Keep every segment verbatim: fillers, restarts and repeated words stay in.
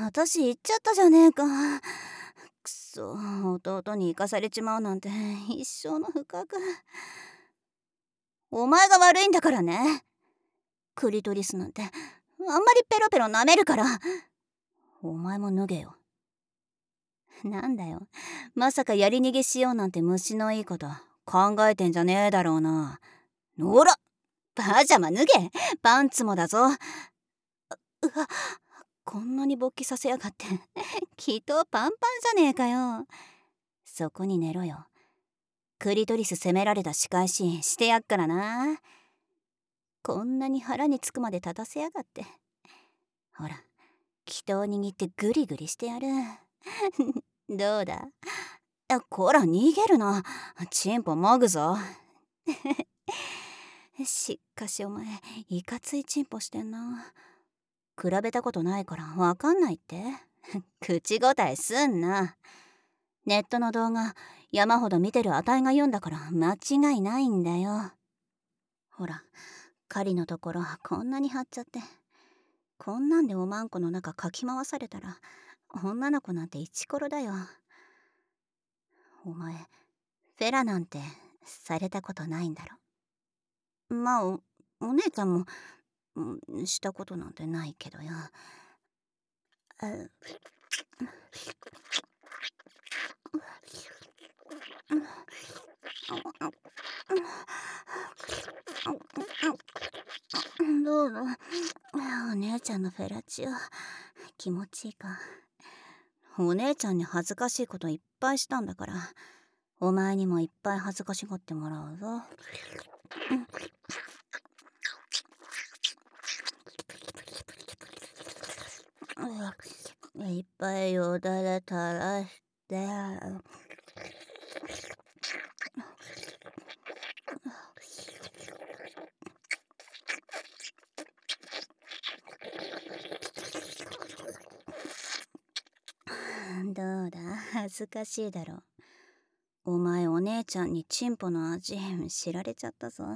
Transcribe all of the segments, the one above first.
私言っちゃったじゃねえか。くそ、弟に生かされちまうなんて一生の不覚。お前が悪いんだからね。クリトリスなんてあんまりペロペロ舐めるから。お前も脱げよ。なんだよ、まさかやり逃げしようなんて虫のいいこと考えてんじゃねえだろうな。ほら、パジャマ脱げ。パンツもだぞ。うわ、こんなに勃起させやがってきっとパンパンじゃねえかよ。そこに寝ろよ。クリトリス責められた仕返ししてやっからな。こんなに腹につくまで立たせやがって。ほら、気筒握ってグリグリしてやるどうだ。あ、こら逃げるな。チンポもぐぞしかしお前いかついチンポしてんな。比べたことないからわかんないって口答えすんな。ネットの動画山ほど見てるあたいが言うんだから間違いないんだよ。ほら、狩りのところこんなに張っちゃって、こんなんでおまんこの中かき回されたら女の子なんてイチコロだよ。お前フェラなんてされたことないんだろ。まあ お, お姉ちゃんも、うん、したことなんてないけどよ。あどうぞ。お姉ちゃんのフェラチオ気持ちいいか。お姉ちゃんに恥ずかしいこといっぱいしたんだから、お前にもいっぱい恥ずかしがってもらうぞ。いっぱいよだれ垂らしてどうだ、恥ずかしいだろ。お前お姉ちゃんにチンポの味知られちゃったぞ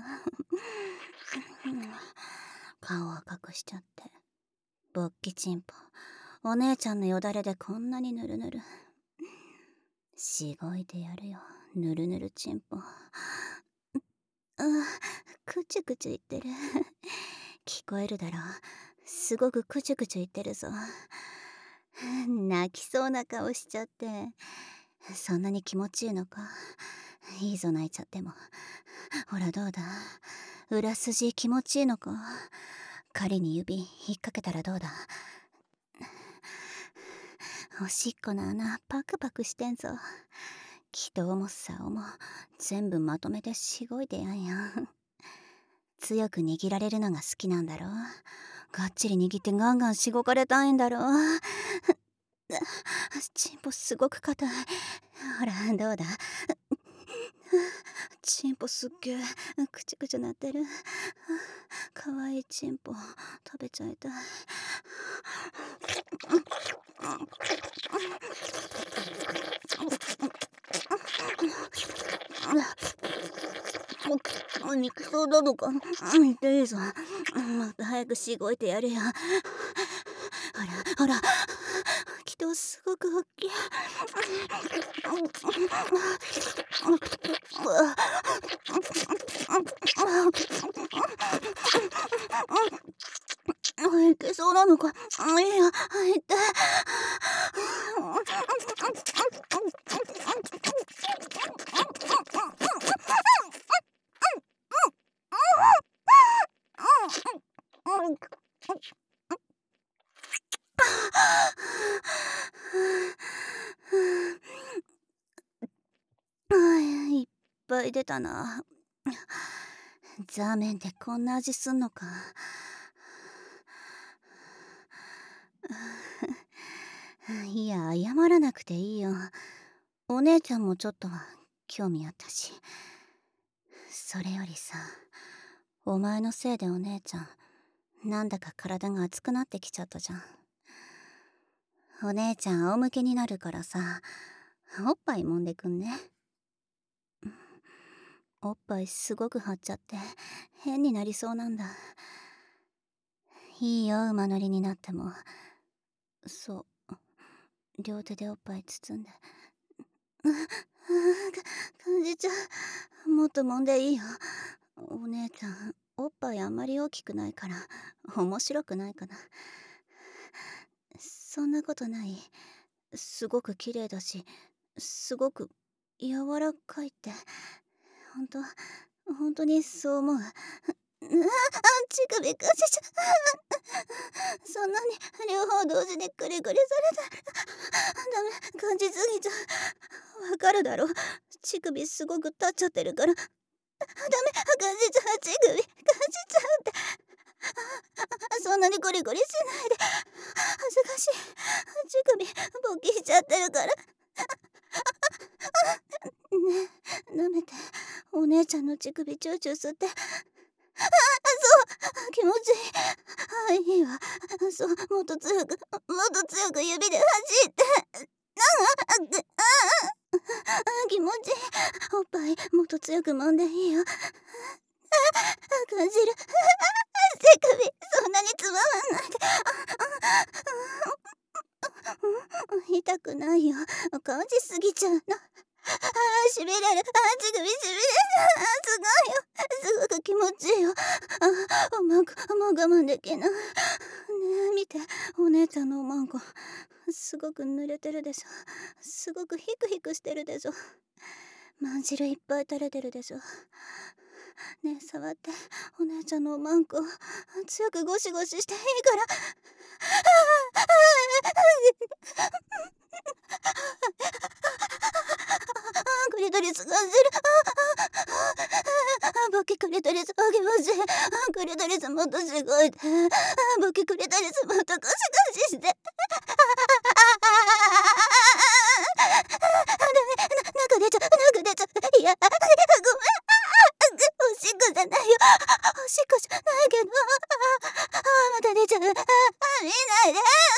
顔は隠しちゃって。勃起チンポお姉ちゃんのよだれでこんなにぬるぬる。しごいてやるよ、ぬるぬるチンポ。あ、くちゅくちゅ言ってる聞こえるだろ。すごくくちゅくちゅ言ってるぞ。泣きそうな顔しちゃって。そんなに気持ちいいのか。いいぞ泣いちゃっても。ほらどうだ、裏筋気持ちいいのか。狩りに指引っ掛けたらどうだ。おしっこの穴パクパクしてんぞ。気筒も竿も全部まとめてしごいてやんよ。強く握られるのが好きなんだろ。がっちり握ってガンガンしごかれたいんだろ。チンポすごく硬い。ほらどうだ。チンポすっげえくちゅくちゅなってる。かわいいチンポ食べちゃいたい。肉そうなのか。痛いぞ。また早くしごいてやるよ。ほらほら、気筒すごく大きい。いけそうなのか。いや、痛い。いっぱい出たな。ザーメンってこんな味すんのか。いや謝らなくていいよ。お姉ちゃんもちょっとは興味あったし。それよりさ、お前のせいでお姉ちゃんなんだか体が熱くなってきちゃったじゃん。お姉ちゃん仰向けになるからさ、おっぱい揉んでくんね。おっぱいすごく張っちゃって変になりそうなんだ。いいよ馬乗りになっても。そう両手でおっぱい包んで。うう感じちゃう。もっと揉んでいいよ。お姉ちゃんおっぱいあんまり大きくないから面白くないかな。そんなことない。すごく綺麗だし、すごく柔らかいって。ほんとほんとにそう思う。うわ、乳首感じちゃう。そんなに両方同時にクリクリされた。ダメ、感じすぎちゃう。わかるだろ、乳首すごく立っちゃってるから。ダメ、感じちゃう、乳首感じちゃうって。そんなにゴリゴリしないで。恥ずかしい。乳首勃起しちゃってるから。ねえ、舐めて。お姉ちゃんの乳首チューチュー吸って。あ、そう気持ちいい。あ、いいわ。そう、もっと強くもっと強く指で走って。ああ気持ちいい。おっぱいもっと強く揉んでいいよ。感じる。手首そんなにつままんないで。痛くないよ。感じすぎちゃうの。あーしびれる。あー乳首しびれる。あーすごいよ。すごく気持ちいいよ。あーもうもう我慢できない。ねえ見て、お姉ちゃんのおまんこすごく濡れてるでしょ。すごくヒクヒクしてるでしょ。まん汁いっぱい垂れてるでしょ。ねえ触って、お姉ちゃんのおまんこ強くゴシゴシしていいから。クリトリス感じる。ボキクリトリスあげましい。クリトリスもっとすごいで。ボキクリトリスもっとゴシゴシして。中出ちゃう、中出ちゃう。いや、ごめん。おしっこじゃないよ。おしっこじゃないけど。あ、また出ちゃう。あ、見ないで。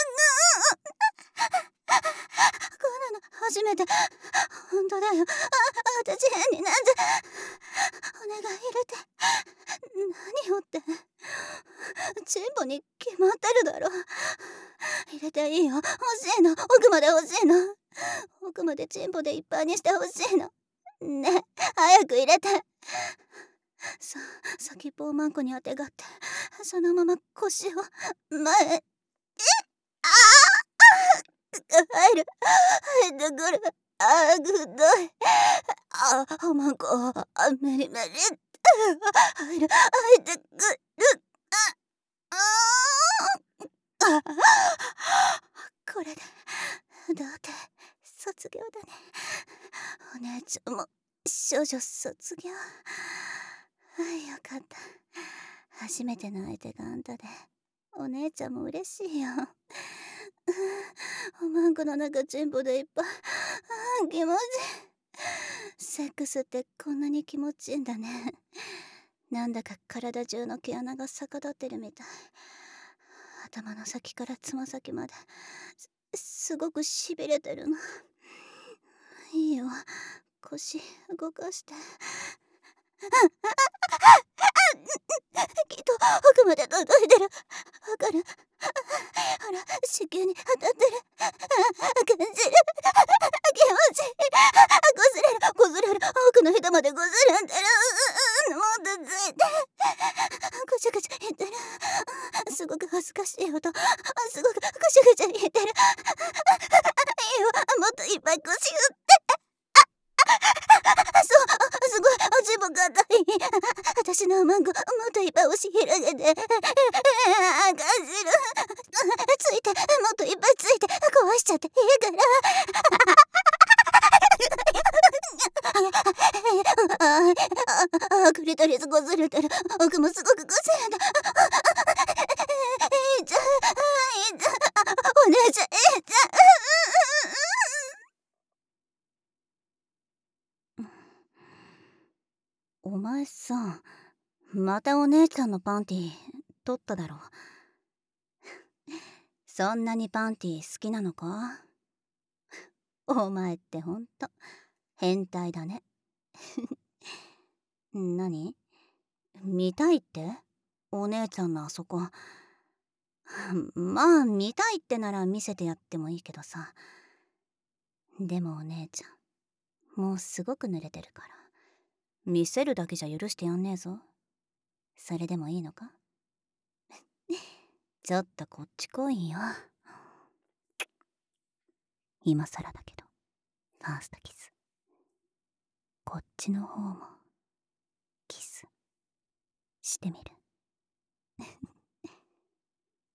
こんなの初めて。ほんとだよ。あ、私変になっちゃう。お願い入れて。何をって。チンポに決まってるだろ。入れていいよ。欲しいの。奥まで欲しいの。奥までチンポでいっぱいにして欲しいの。ねえ、早く入れて。さ、先っぽをマンコにあてがって、そのまま腰を前へ。えっ、ああ入る入ってくる。ああぐどい。ああマンコあメリメリ入る入ってくる。ああこれで童貞卒業だね。お姉ちゃんも少女卒業。はいよかった。初めての相手があんたでお姉ちゃんも嬉しいよ。おまんこの中チンポでいっぱい。あ気持ちいい。セックスってこんなに気持ちいいんだね。なんだか体中の毛穴が逆立ってるみたい。頭の先からつま先まですすごくしびれてるの。いいよ腰動かして。きっと奥まで届いてる。わかる。ほら子宮に当たってる。感じる。気持ちいい。こすれるこすれる。奥の人までこすれてる。もっとついて。ぐちゃぐちゃ言ってる。すごく恥ずかしい音。すごくぐちゃぐちゃ言ってる。いいよもっといっぱい腰振って。そう、すごい、足も硬い。私のマンゴもっといっぱい押し広げて。感じる。ついて、もっといっぱいついて、壊しちゃっていいから。ああ、クリトリスこすれてる。奥もすごくこすれて。いいじゃん、いいじゃん。お姉ちゃん、いいじゃん。お前さ、またお姉ちゃんのパンティ取っただろ。そんなにパンティ好きなのか？お前ってほんと変態だね。何？見たいって？お姉ちゃんのあそこ。まあ見たいってなら見せてやってもいいけどさ、 でもお姉ちゃん、もうすごく濡れてるから、見せるだけじゃ許してやんねえぞ。それでもいいのか？ちょっとこっち来いよ。今更だけど、ファーストキス。こっちの方もキスしてみる？